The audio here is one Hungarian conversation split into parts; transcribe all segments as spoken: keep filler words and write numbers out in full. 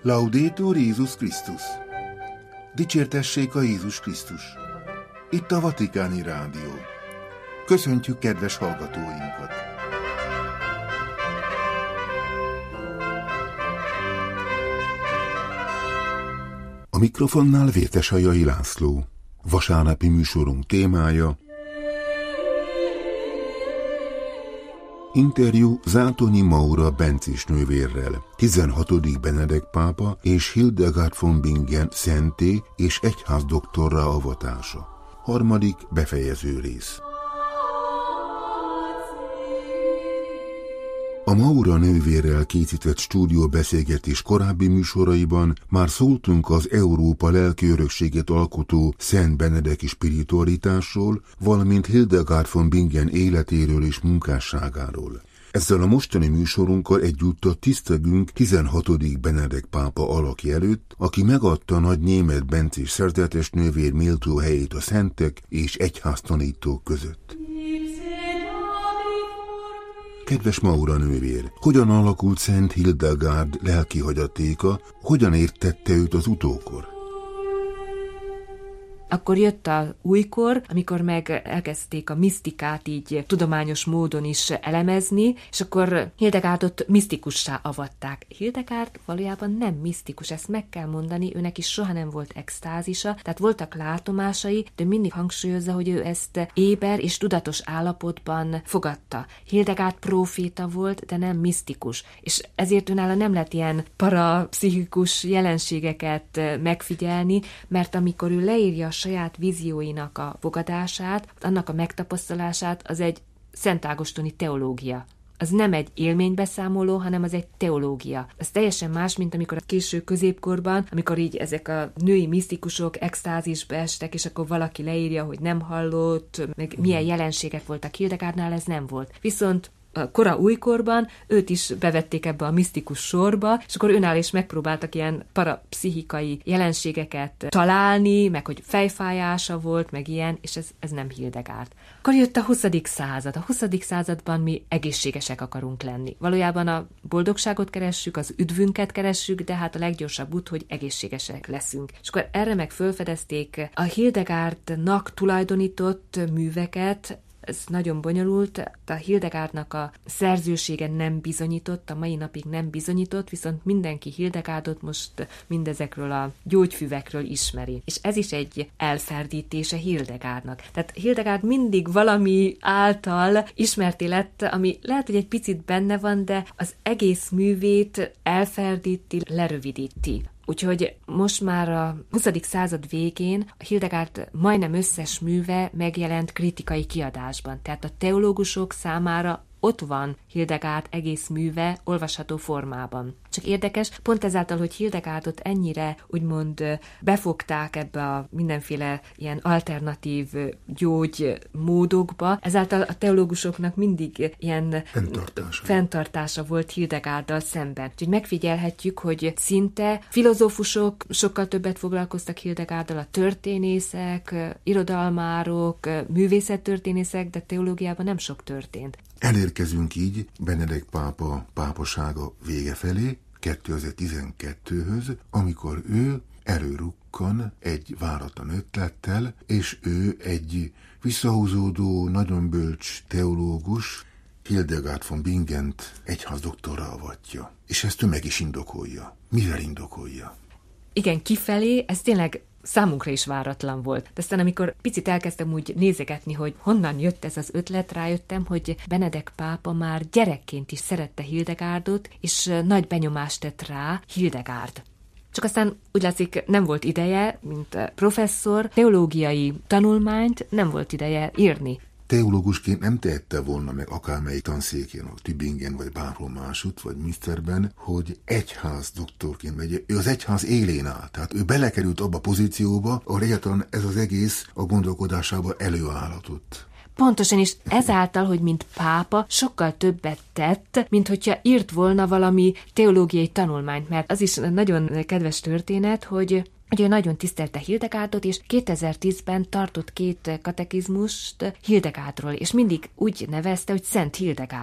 Laudetur Jézus Krisztus! Dicsértessék a Jézus Krisztus! Itt a Vatikáni Rádió. Köszöntjük kedves hallgatóinkat! A mikrofonnál Vértesajai László. Vasárnapi műsorunk témája: interjú Zátonyi Maura Bencis nővérrel, tizenhatodik Benedek pápa és Hildegard von Bingen szenté és egyházdoktorra avatása. Harmadik befejező rész. A Maura nővérrel készített stúdióbeszélgetés korábbi műsoraiban már szóltunk az Európa lelkiörökséget alkotó Szent Benedeki spiritualitásról, valamint Hildegard von Bingen életéről és munkásságáról. Ezzel a mostani műsorunkkal egyúttal tisztelgünk tizenhatodik Benedek pápa alakja előtt, aki megadta nagy német Bencis szerzetes nővér méltó helyét a szentek és egyháztanítók között. Kedves Maura nővér, hogyan alakult Szent Hildegard lelki hagyatéka, hogyan értette őt az utókor? Akkor jött a újkor, amikor meg elkezdték a misztikát így tudományos módon is elemezni, és akkor Hildegardot misztikussá avatták. Hildegard valójában nem misztikus, ezt meg kell mondani, őnek is soha nem volt extázisa, tehát voltak látomásai, de mindig hangsúlyozza, hogy ő ezt éber és tudatos állapotban fogadta. Hildegard próféta volt, de nem misztikus, és ezért őnála nem lehet ilyen parapszichikus jelenségeket megfigyelni, mert amikor ő leírja a saját vízióinak a fogadását, annak a megtapasztalását, az egy Szent Ágostoni teológia. Az nem egy élménybeszámoló, hanem az egy teológia. Ez teljesen más, mint amikor a késő középkorban, amikor így ezek a női misztikusok extázisbe estek, és akkor valaki leírja, hogy nem hallott, meg milyen jelenségek voltak. Hildegardnál ez nem volt. Viszont a kora újkorban őt is bevették ebbe a misztikus sorba, és akkor önáll is megpróbáltak ilyen parapszichikai jelenségeket találni, meg hogy fejfájása volt, meg ilyen, és ez, ez nem Hildegard. Akkor jött a huszadik század. A huszadik században mi egészségesek akarunk lenni. Valójában a boldogságot keressük, az üdvünket keressük, de hát a leggyorsabb út, hogy egészségesek leszünk. És akkor erre meg fölfedezték a Hildegardnak tulajdonított műveket. Ez nagyon bonyolult, a Hildegardnak a szerzősége nem bizonyított, a mai napig nem bizonyított, viszont mindenki Hildegardot most mindezekről a gyógyfüvekről ismeri. És ez is egy elferdítése Hildegardnak. Tehát Hildegard mindig valami által ismerté lett, ami lehet, hogy egy picit benne van, de az egész művét elferdíti, lerövidíti. Úgyhogy most már a huszadik század végén a Hildegard majdnem összes műve megjelent kritikai kiadásban. Tehát a teológusok számára ott van Hildegard egész műve olvasható formában. Csak érdekes, pont ezáltal, hogy Hildegardot ennyire úgymond befogták ebbe a mindenféle ilyen alternatív gyógymódokba, ezáltal a teológusoknak mindig ilyen fenntartása, fenntartása volt Hildegarddal szemben. Úgyhogy megfigyelhetjük, hogy szinte filozófusok sokkal többet foglalkoztak Hildegarddal, a történészek, irodalmárok, művészettörténészek, de teológiában nem sok történt. Elérkezünk így Benedek pápa pápasága vége felé, kétezer-tizenkettőhöz, amikor ő előrukkan egy váratlan ötlettel, és ő egy visszahúzódó, nagyon bölcs teológus, Hildegard von Bingent egyházdoktorra avatja. És ezt ő meg is indokolja. Mivel indokolja? Igen, kifelé ez tényleg számunkra is váratlan volt. De aztán amikor picit elkezdtem úgy nézegetni, hogy honnan jött ez az ötlet, rájöttem, hogy Benedek pápa már gyerekként is szerette Hildegardot, és nagy benyomást tett rá Hildegard. Csak aztán úgy látszik, nem volt ideje, mint professzor, teológiai tanulmányt nem volt ideje írni. Teológusként nem tehette volna meg akármelyik tanszékén, a Tübingen, vagy bárhol másutt, vagy Münsterben, hogy egyház doktorként megy. Ő az egyház élén áll, tehát ő belekerült abba a pozícióba, ahol egyáltalán ez az egész a gondolkodásába előállhatott. Pontosan is ezáltal, hogy mint pápa sokkal többet tett, mint hogyha írt volna valami teológiai tanulmányt, mert az is nagyon kedves történet, hogy Ugye nagyon tisztelte Hildegardot, és kétezer-tízben tartott két katekizmust Hildegardról, és mindig úgy nevezte, hogy Szent Hildegard.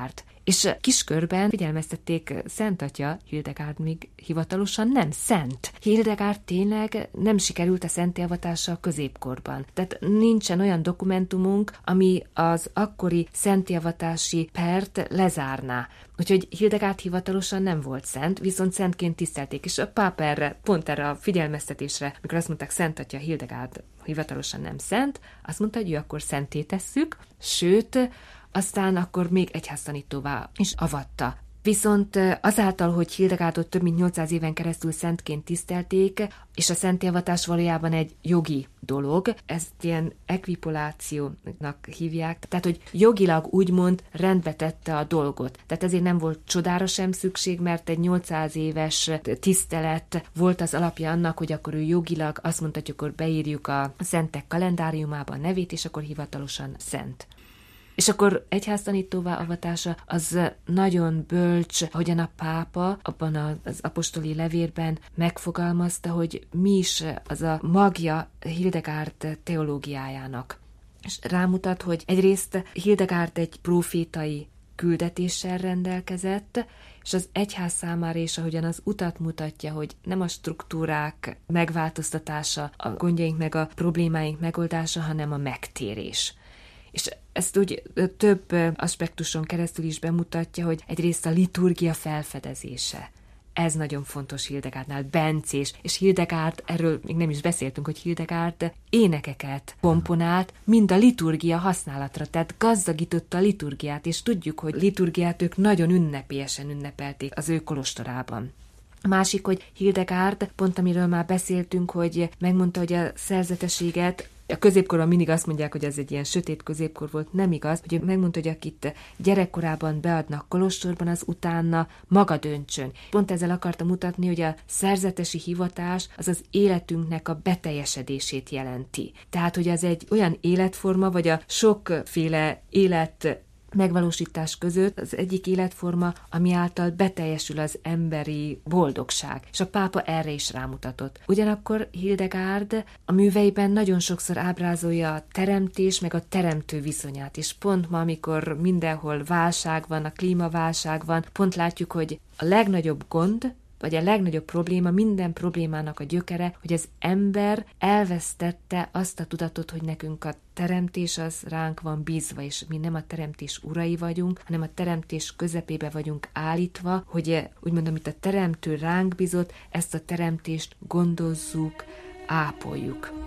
És kiskörben figyelmeztették Szent Atya, Hildegárd még hivatalosan nem szent. Hildegárd tényleg nem sikerült a szenttéavatása a középkorban. Tehát nincsen olyan dokumentumunk, ami az akkori szenttéavatási pert lezárná. Úgyhogy Hildegárd hivatalosan nem volt szent, viszont szentként tisztelték, és a pápa erre, pont erre a figyelmeztetésre, mikor azt mondták, Szent Atya Hildegárd hivatalosan nem szent, azt mondta, hogy ő akkor szentté tesszük, sőt, aztán akkor még egyháztanítóvá is avatta. Viszont azáltal, hogy Hildegárdot több mint nyolcszáz éven keresztül szentként tisztelték, és a szenttéavatás valójában egy jogi dolog, ezt ilyen ekvipolációnak hívják, tehát hogy jogilag úgymond rendbe tette a dolgot. Tehát ezért nem volt csodára sem szükség, mert egy nyolcszáz éves tisztelet volt az alapja annak, hogy akkor ő jogilag azt mondta, hogy akkor beírjuk a szentek kalendáriumába a nevét, és akkor hivatalosan szent. És akkor egyháztanítóvá avatása az nagyon bölcs, ahogyan a pápa abban az apostoli levélben megfogalmazta, hogy mi is az a magja Hildegárd teológiájának. És rámutat, hogy egyrészt Hildegárd egy prófétai küldetéssel rendelkezett, és az egyház számára is, ahogyan az utat mutatja, hogy nem a struktúrák megváltoztatása, a gondjaink meg a problémáink megoldása, hanem a megtérés. És ezt úgy több aspektuson keresztül is bemutatja, hogy egyrészt a liturgia felfedezése. Ez nagyon fontos Hildegárdnál, bencés, és Hildegárd, erről még nem is beszéltünk, hogy Hildegárd énekeket komponált, mind a liturgia használatra, tehát gazdagította a liturgiát, és tudjuk, hogy liturgiát ők nagyon ünnepélyesen ünnepelték az ő kolostorában. A másik, hogy Hildegárd, pont amiről már beszéltünk, hogy megmondta, hogy a szerzetességet, a középkorban mindig azt mondják, hogy ez egy ilyen sötét középkor volt, nem igaz, hogy megmondta, hogy akit gyerekkorában beadnak kolostorban, az utána maga döntsön. Pont ezzel akarta mutatni, hogy a szerzetesi hivatás az az életünknek a beteljesedését jelenti. Tehát, hogy ez egy olyan életforma, vagy a sokféle élet megvalósítás között az egyik életforma, ami által beteljesül az emberi boldogság. És a pápa erre is rámutatott. Ugyanakkor Hildegárd a műveiben nagyon sokszor ábrázolja a teremtés meg a teremtő viszonyát, és pont ma, amikor mindenhol válság van, a klímaválság van, pont látjuk, hogy a legnagyobb gond, vagy a legnagyobb probléma, minden problémának a gyökere, hogy az ember elvesztette azt a tudatot, hogy nekünk a teremtés az ránk van bízva, és mi nem a teremtés urai vagyunk, hanem a teremtés közepébe vagyunk állítva, hogy úgymond, amit a teremtő ránk bízott, ezt a teremtést gondozzuk, ápoljuk.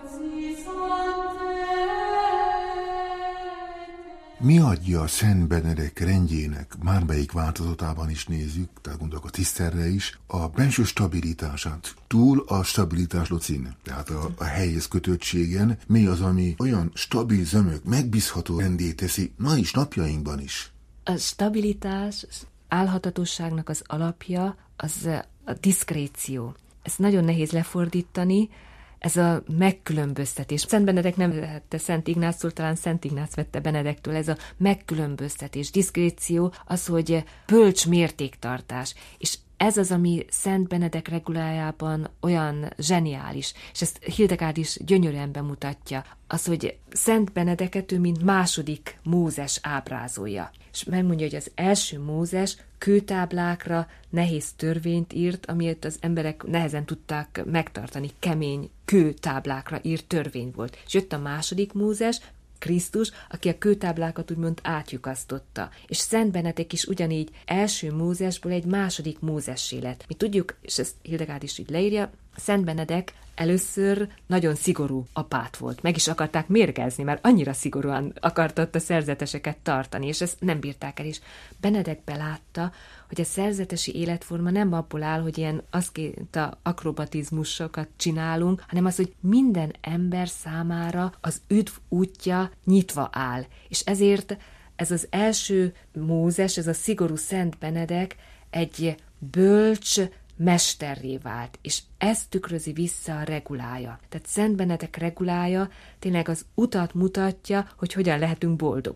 Mi adja a Szent Benedek rendjének, bármelyik változatában is nézzük, tehát gondolok a tisztelre is, a belső stabilitását, túl a stabilitás locin, tehát a, a helyhez kötöttségen, mi az, ami olyan stabil zömök, megbízható rendé teszi ma is, napjainkban is? A stabilitás, állhatatosságnak az alapja az a diszkréció. Ezt nagyon nehéz lefordítani, ez a megkülönböztetés. Szent Benedek nem vette Szent Ignáctól, talán Szent Ignác vette Benedektől, ez a megkülönböztetés, diszkréció, az, hogy bölcs mértéktartás. És ez az, ami Szent Benedek regulájában olyan zseniális, és ezt Hildegárd is gyönyörűen bemutatja, az, hogy Szent Benedeket ő mint második Mózes ábrázolja. És megmondja, hogy az első Mózes kőtáblákra nehéz törvényt írt, amiért az emberek nehezen tudták megtartani, kemény kőtáblákra írt törvény volt. És jött a második Mózes, Krisztus, aki a kőtáblákat úgymond átlyukasztotta. És Szent Benedek is ugyanígy első Mózesból egy második Mózessé lett. Mi tudjuk, és ezt Hildegárd is így leírja, Szent Benedek először nagyon szigorú apát volt. Meg is akarták mérgezni, mert annyira szigorúan akartott a szerzeteseket tartani, és ezt nem bírták el is. Benedek belátta, hogy a szerzetesi életforma nem abból áll, hogy ilyen aszkéta akrobatizmusokat csinálunk, hanem az, hogy minden ember számára az üdv útja nyitva áll. És ezért ez az első Mózes, ez a szigorú Szent Benedek egy bölcs mesterré vált, és ezt tükrözi vissza a regulája. Tehát Szent Benedek regulája tényleg az utat mutatja, hogy hogyan lehetünk boldogok.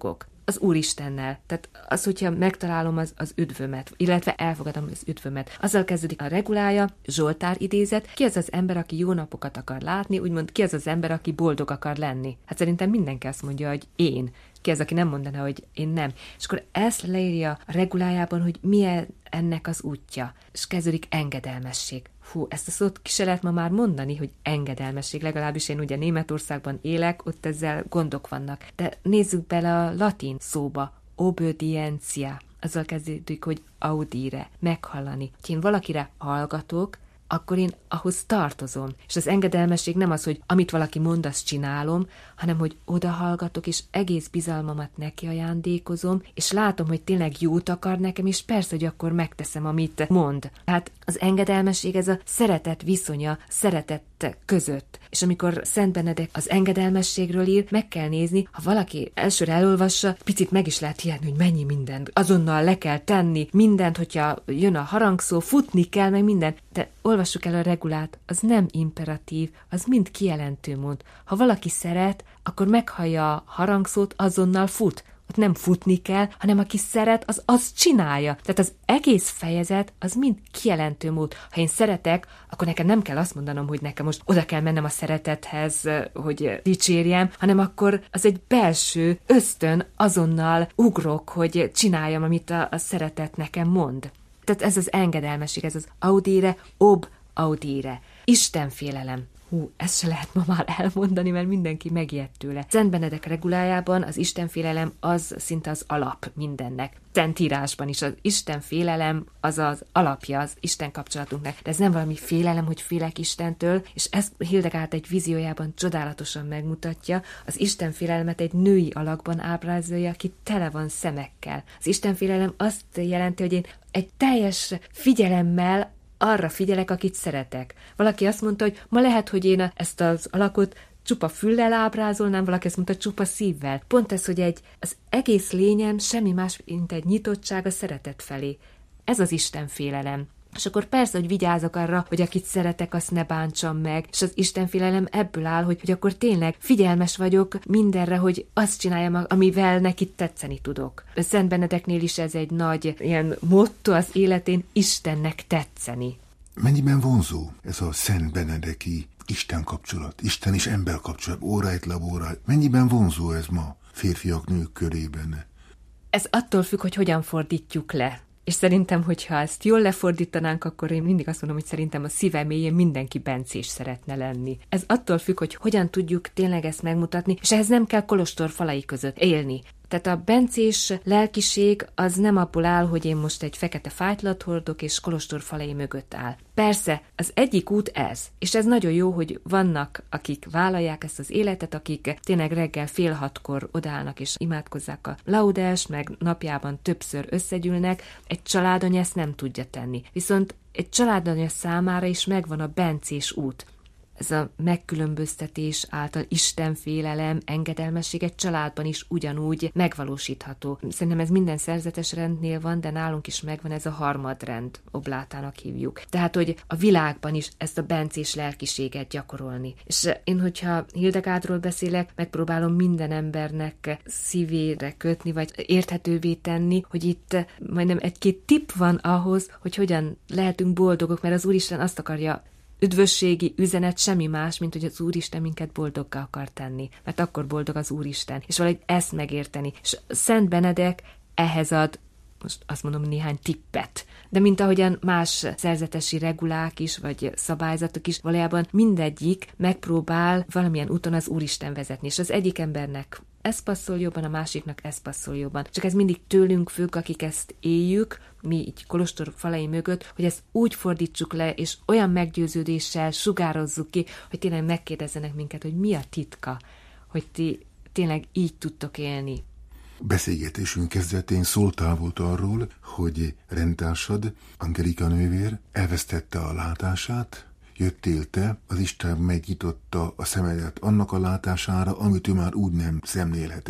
az Úristennel. Tehát az, hogyha megtalálom az, az üdvömet, illetve elfogadom az üdvömet. Azzal kezdődik a regulája, Zsoltár idézet, ki az az ember, aki jó napokat akar látni, úgymond ki az az ember, aki boldog akar lenni. Hát szerintem mindenki azt mondja, hogy én. Ki az, aki nem mondaná, hogy én nem. És akkor ezt leírja a regulájában, hogy milyen ennek az útja. És kezdődik engedelmesség. Hú, ezt a szót ki se lehet ma már mondani, hogy engedelmesség. Legalábbis én ugye Németországban élek, ott ezzel gondok vannak. De nézzük bele a latin szóba. Obediencia. Azzal kezdődik, hogy audire, meghallani. Ha én valakire hallgatok, akkor én ahhoz tartozom. És az engedelmesség nem az, hogy amit valaki mond, azt csinálom, hanem hogy odahallgatok, és egész bizalmamat neki ajándékozom, és látom, hogy tényleg jót akar nekem, és persze, hogy akkor megteszem, amit mond. Tehát az engedelmesség ez a szeretet viszonya, szeretet között. És amikor Szent Benedek az engedelmességről ír, meg kell nézni, ha valaki elsőre elolvassa, picit meg is lehet hihetni, hogy mennyi mindent. Azonnal le kell tenni mindent, hogyha jön a harangszó, futni kell, meg mindent. De olvassuk el a regulát, az nem imperatív, az mind kijelentő mond. Ha valaki szeret, akkor meghallja a harangszót, azonnal fut. Ott nem futni kell, hanem aki szeret, az azt csinálja. Tehát az egész fejezet, az mind kijelentő mód. Ha én szeretek, akkor nekem nem kell azt mondanom, hogy nekem most oda kell mennem a szeretethez, hogy dicsérjem, hanem akkor az egy belső ösztön, azonnal ugrok, hogy csináljam, amit a, a szeretet nekem mond. Tehát ez az engedelmesség, ez az audire, ob audire. Istenfélelem. Hú, ezt se lehet ma már elmondani, mert mindenki megijedt tőle. Szent Benedek regulájában az istenfélelem az szinte az alap mindennek. Szentírásban is az istenfélelem az az alapja az Isten kapcsolatunknak. De ez nem valami félelem, hogy félek Istentől, és ezt Hildegárd egy víziójában csodálatosan megmutatja. Az istenfélelmet egy női alakban ábrázolja, aki tele van szemekkel. Az istenfélelem azt jelenti, hogy én egy teljes figyelemmel arra figyelek, akit szeretek. Valaki azt mondta, hogy ma lehet, hogy én ezt az alakot csupa füllel ábrázolnám, valaki azt mondta, csupa szívvel. Pont ez, hogy egy, az egész lényem semmi más, mint egy nyitottság a szeretet felé. Ez az istenfélelem. És akkor persze, hogy vigyázok arra, hogy akit szeretek, azt ne bántsam meg, és az istenfélelem ebből áll, hogy, hogy akkor tényleg figyelmes vagyok mindenre, hogy azt csináljam, amivel neki tetszeni tudok. A Szent Benedeknél is ez egy nagy ilyen motto az életén, Istennek tetszeni. Mennyiben vonzó ez a Szent Benedeki Isten kapcsolat, Isten és ember kapcsolat, ora et labora, mennyiben vonzó ez ma férfiak, nők körében? Ez attól függ, hogy hogyan fordítjuk le. És szerintem, hogyha ezt jól lefordítanánk, akkor én mindig azt mondom, hogy szerintem a szíve mélyén mindenki bencés szeretne lenni. Ez attól függ, hogy hogyan tudjuk tényleg ezt megmutatni, és ehhez nem kell kolostor falai között élni. Tehát a bencés lelkiség az nem abból áll, hogy én most egy fekete fájtlat hordok, és kolostor falai mögött áll. Persze, az egyik út ez, és ez nagyon jó, hogy vannak, akik vállalják ezt az életet, akik tényleg reggel fél hatkor odaállnak és imádkozzák a laudást, meg napjában többször összegyűlnek. Egy családanya ezt nem tudja tenni. Viszont egy családanya számára is megvan a bencés út. Ez a megkülönböztetés által istenfélelem, engedelmesség egy családban is ugyanúgy megvalósítható. Szerintem ez minden szerzetes rendnél van, de nálunk is megvan ez a harmadrend, oblátának hívjuk. Tehát, hogy a világban is ezt a bencés lelkiséget gyakorolni. És én, hogyha Hildegárdról beszélek, megpróbálom minden embernek szívére kötni, vagy érthetővé tenni, hogy itt majdnem egy-két tipp van ahhoz, hogy hogyan lehetünk boldogok, mert az Úristen azt akarja, üdvösségi üzenet semmi más, mint hogy az Úristen minket boldoggá akar tenni, mert akkor boldog az Úristen, és valahogy ezt megérteni. És Szent Benedek ehhez ad, most azt mondom, néhány tippet, de mint ahogyan más szerzetesi regulák is, vagy szabályzatok is, valójában mindegyik megpróbál valamilyen úton az Úristen vezetni, és az egyik embernek ez passzol jobban, a másiknak ez passzol jobban. Csak ez mindig tőlünk függ, akik ezt éljük, mi így kolostor falai mögött, hogy ezt úgy fordítsuk le, és olyan meggyőződéssel sugározzuk ki, hogy tényleg megkérdezzenek minket, hogy mi a titka, hogy ti tényleg így tudtok élni. Beszélgetésünk kezdetén szóltál volt arról, hogy rendtársad, Angelika nővér, elvesztette a látását, jöttél te, az Isten megnyitotta a szemedet annak a látására, amit ő már úgy nem szemlélhetett.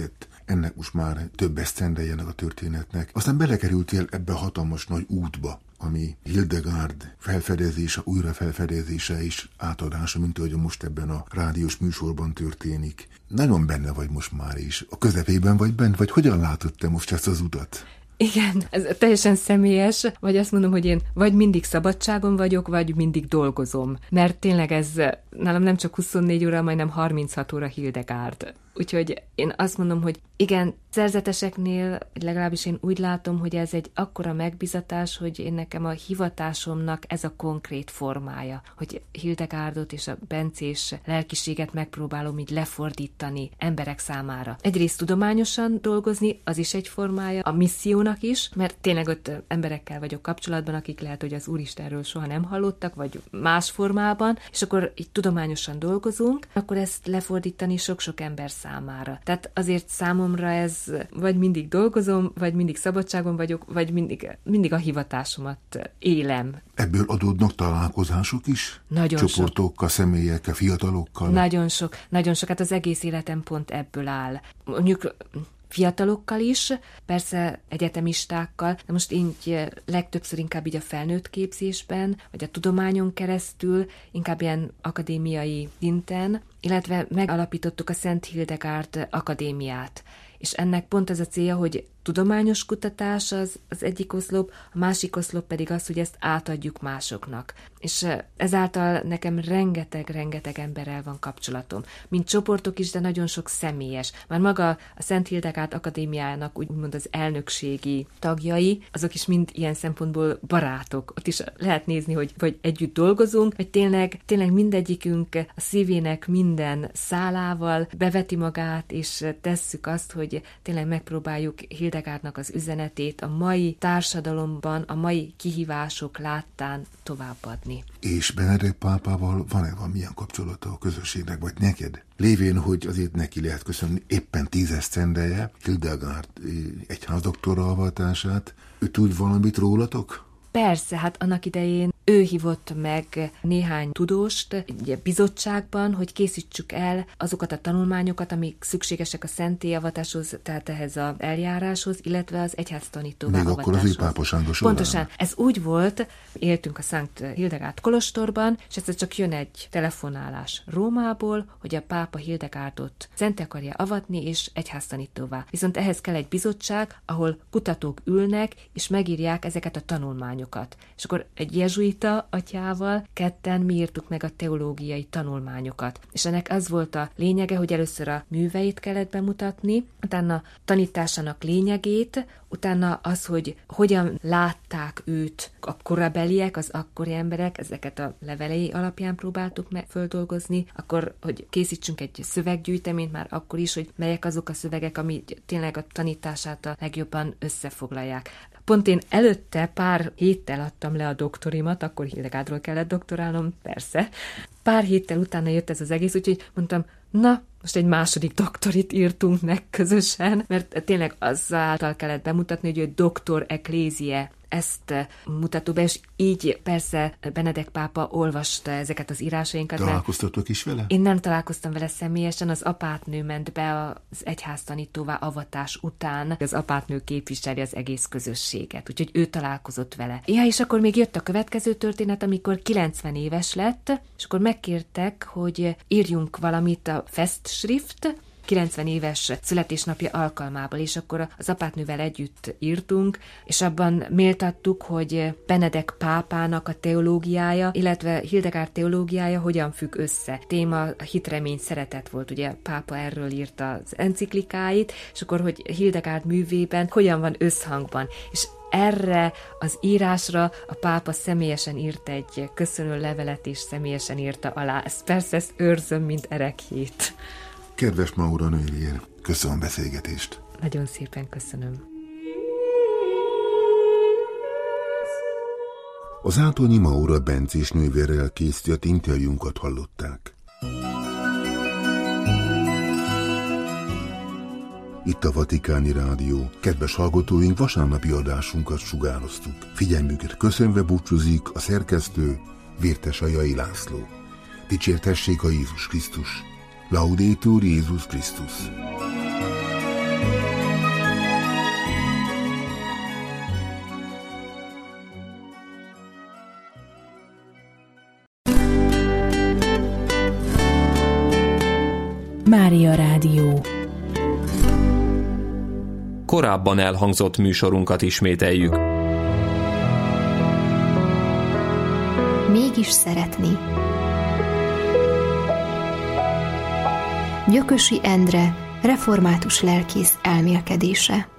ennek most már több esztendeje ennek a történetnek. Aztán belekerültél ebbe a hatalmas nagy útba, ami Hildegard felfedezése, újra felfedezése és átadása, mint ahogy most ebben a rádiós műsorban történik. Nagyon benne vagy most már is. A közepében vagy bent, vagy hogyan látod te most ezt az utat? Igen, ez teljesen személyes, vagy azt mondom, hogy én vagy mindig szabadságon vagyok, vagy mindig dolgozom. Mert tényleg ez nálam nem csak huszonnégy óra, majdnem harminchat óra Hildegard. Úgyhogy én azt mondom, hogy igen, szerzeteseknél legalábbis én úgy látom, hogy ez egy akkora megbizatás, hogy én nekem a hivatásomnak ez a konkrét formája, hogy Hildegardot és a bencés lelkiséget megpróbálom így lefordítani emberek számára. Egyrészt tudományosan dolgozni, az is egy formája, a missziónak is, mert tényleg ott emberekkel vagyok kapcsolatban, akik lehet, hogy az Úristenről soha nem hallottak, vagy más formában, és akkor így tudományosan dolgozunk, akkor ezt lefordítani sok-sok ember számára. Tehát azért számomra ez vagy mindig dolgozom, vagy mindig szabadságon vagyok, vagy mindig, mindig a hivatásomat élem. Ebből adódnak találkozások is? Nagyon Csoportokkal, sok. Személyekkel, fiatalokkal? Nagyon sok, nagyon sok. Hát az egész életem pont ebből áll. Mondjuk fiatalokkal is, persze egyetemistákkal, de most így legtöbbször inkább így a felnőtt képzésben, vagy a tudományon keresztül, inkább ilyen akadémiai szinten, illetve megalapítottuk a Szent Hildegard Akadémiát. És ennek pont az a célja, hogy tudományos kutatás az, az egyik oszlop, a másik oszlop pedig az, hogy ezt átadjuk másoknak. És ezáltal nekem rengeteg-rengeteg emberrel van kapcsolatom. Mint csoportok is, de nagyon sok személyes. Már maga a Szent Hildegard Akadémiának úgymond az elnökségi tagjai, azok is mind ilyen szempontból barátok. Ott is lehet nézni, hogy vagy együtt dolgozunk, vagy tényleg, tényleg mindegyikünk a szívének minden szálával beveti magát, és tesszük azt, hogy tényleg megpróbáljuk Hildegardnak az üzenetét a mai társadalomban, a mai kihívások láttán továbbadni. És Benedek pápával van-e valamilyen kapcsolata a közösségnek, vagy neked? Lévén, hogy azért neki lehet köszönni éppen tíz esztendeje Hildegard egyházdoktora avatását, ő tud valamit rólatok? Persze, hát annak idején ő hívott meg néhány tudóst egy bizottságban, hogy készítsük el azokat a tanulmányokat, amik szükségesek a szentélyavatáshoz, tehát ehhez az eljáráshoz, illetve az egyháztanítóvá még avatáshoz. Még akkor az ő Pápa Sándor során. Pontosan. Ez úgy volt, éltünk a Szent Hildegard kolostorban, és egyszer csak jön egy telefonálás Rómából, hogy a pápa Hildegardot szent akarja avatni, és egyháztanítóvá. Viszont ehhez kell egy bizottság, ahol kutatók ülnek, és megírják ezeket a tanulmányokat. És akkor egy jezsuita atyával ketten mi írtuk meg a teológiai tanulmányokat. És ennek az volt a lényege, hogy először a műveit kellett bemutatni, utána tanításának lényegét, utána az, hogy hogyan látták őt a korabeliek, az akkori emberek, ezeket a levelei alapján próbáltuk meg földolgozni, akkor, hogy készítsünk egy szöveggyűjteményt már akkor is, hogy melyek azok a szövegek, ami tényleg a tanítását a legjobban összefoglalják. Pont én előtte pár héttel adtam le a doktorimat, akkor Hildegardról kellett doktorálnom, persze. Pár héttel utána jött ez az egész, úgyhogy mondtam, na, most egy második doktorit írtunk meg közösen, mert tényleg azáltal kellett bemutatni, hogy ő doktor ecclesiae, ezt mutató be, és így persze Benedek pápa olvasta ezeket az írásainkat. Találkoztatok is vele? Én nem találkoztam vele személyesen, az apátnő ment be az egyháztanítóvá avatás után. Az apátnő képviseli az egész közösséget, úgyhogy ő találkozott vele. Ja, és akkor még jött a következő történet, amikor kilencven éves lett, és akkor megkértek, hogy írjunk valamit a Festschrift, kilencven éves születésnapja alkalmából, és akkor az apátnővel együtt írtunk, és abban méltattuk, hogy Benedek pápának a teológiája, illetve Hildegard teológiája hogyan függ össze. Téma a hit, remény, szeretet volt, ugye a pápa erről írta az enciklikáit, és akkor, hogy Hildegard művében hogyan van összhangban. És erre az írásra a pápa személyesen írt egy köszönő levelet, és személyesen írta alá. Ezt persze ezt őrzöm, mint erekhét. Kedves Maura nővér, köszönöm a beszélgetést. Nagyon szépen köszönöm. Az Átonyi Maura bencés nővérrel készített interjúnkat hallották. Itt a Vatikáni Rádió. Kedves hallgatóink, vasárnapi adásunkat sugároztuk. Figyelmüket köszönve búcsúzik a szerkesztő, Vértesajai László. Dicsértessék a Jézus Krisztus! Laudetur Jézus Krisztus! Mária Rádió. Korábban elhangzott műsorunkat ismételjük. Mégis szeretni. Gyökösi Endre, református lelkész elmélkedése.